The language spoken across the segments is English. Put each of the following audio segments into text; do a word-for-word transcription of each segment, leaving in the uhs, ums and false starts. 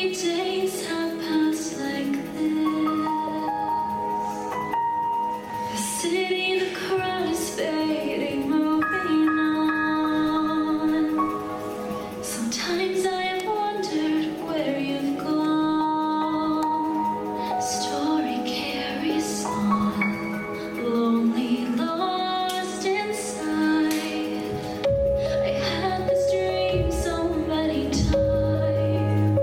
many days have passed like this? The city, the crowd is fading, moving on. Sometimes I have wondered where you've gone. Story carries on, lonely, lost inside. I had this dream so many times.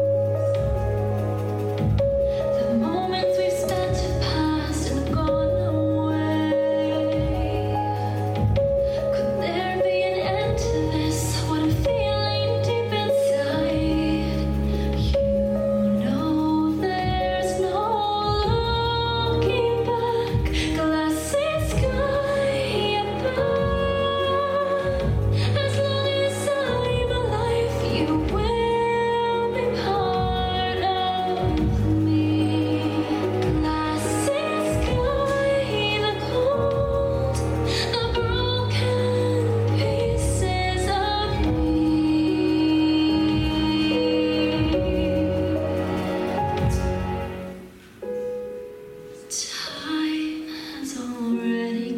The moments we've spent have passed and gone away. Could there be an end to this? What I'm feeling deep inside. You know there's no looking back. Glassy sky above. As long as I'm alive, you will be part of me. Glassy sky, the cold, the broken pieces of me. Time has already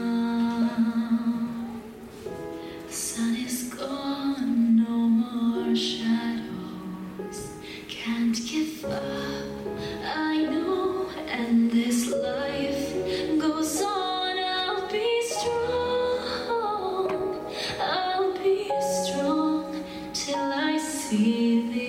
come. The sun is gone, no more shadows. Can't give up, I know, and this life goes on. I'll be strong, I'll be strong till I see the